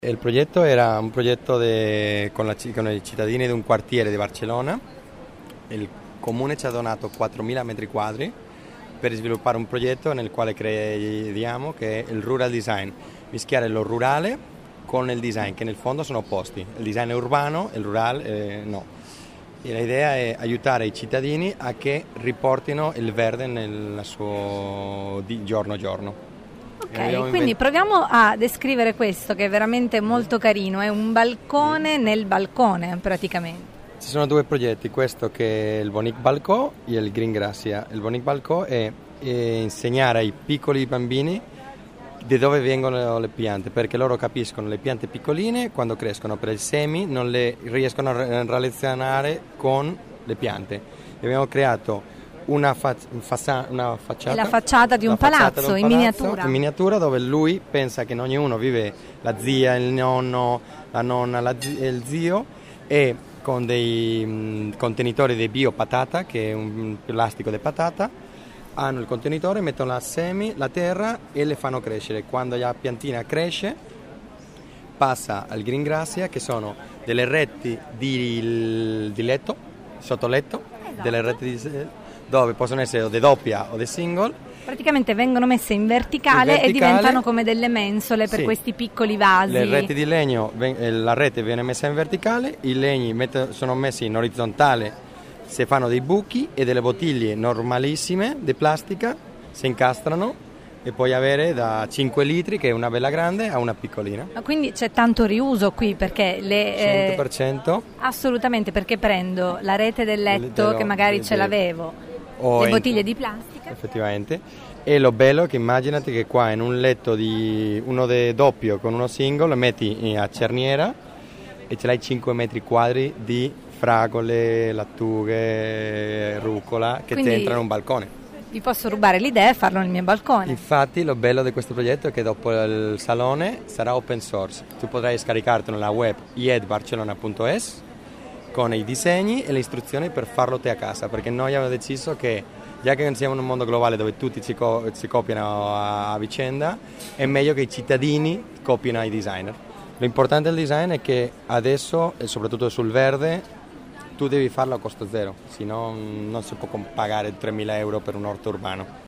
Il progetto era un progetto con i cittadini di un quartiere di Barcellona. Il comune ci ha donato 4.000 metri quadri per sviluppare un progetto nel quale crediamo che è il rural design, mischiare lo rurale con il design, che nel fondo sono opposti. Il design è urbano, il rurale no. E l'idea è aiutare i cittadini a che riportino il verde nel suo giorno a giorno. Ok, quindi proviamo a descrivere questo che è veramente molto carino, è un balcone nel balcone praticamente. Ci sono due progetti, questo che è il Bonic Balcó e il Green Gracia. Il Bonic Balcó è insegnare ai piccoli bambini di dove vengono le piante, perché loro capiscono le piante piccoline quando crescono, per i semi non le riescono a relazionare con le piante. Abbiamo creato una facciata. È la facciata di un palazzo in miniatura. In miniatura, dove lui pensa che in ognuno vive la zia, il nonno, la nonna, il zio, e con dei contenitori di biopatata, che è un plastico di patata, hanno il contenitore, mettono la semi, la terra e le fanno crescere. Quando la piantina cresce passa al Green Gracia, che sono delle reti di letto, sotto letto, esatto. Delle reti dove possono essere o di doppia o di single. Praticamente vengono messe in verticale e diventano come delle mensole per questi piccoli vasi. Le reti di legno, la rete viene messa in verticale, i legni sono messi in orizzontale, si fanno dei buchi e delle bottiglie normalissime di plastica si incastrano e puoi avere da 5 litri, che è una bella grande, a una piccolina. Quindi c'è tanto riuso qui, perché 100%. Assolutamente, perché prendo la rete del letto che magari ce l'avevo, le bottiglie di plastica. Effettivamente. E lo bello è che immaginati che qua in un letto uno di doppio con uno single metti a cerniera e ce l'hai 5 metri quadri di fragole, lattughe, rucola che ti entrano in un balcone. Vi posso rubare l'idea e farlo nel mio balcone. Infatti lo bello di questo progetto è che dopo il salone sarà open source. Tu potrai scaricartelo nella web iedbarcelona.es con i disegni e le istruzioni per farlo te a casa, perché noi abbiamo deciso che, già che siamo in un mondo globale dove tutti si copiano a vicenda, è meglio che i cittadini copino ai designer. L'importante del design è che adesso, e soprattutto sul verde, tu devi farlo a costo zero, se no non si può pagare 3.000 euro per un orto urbano.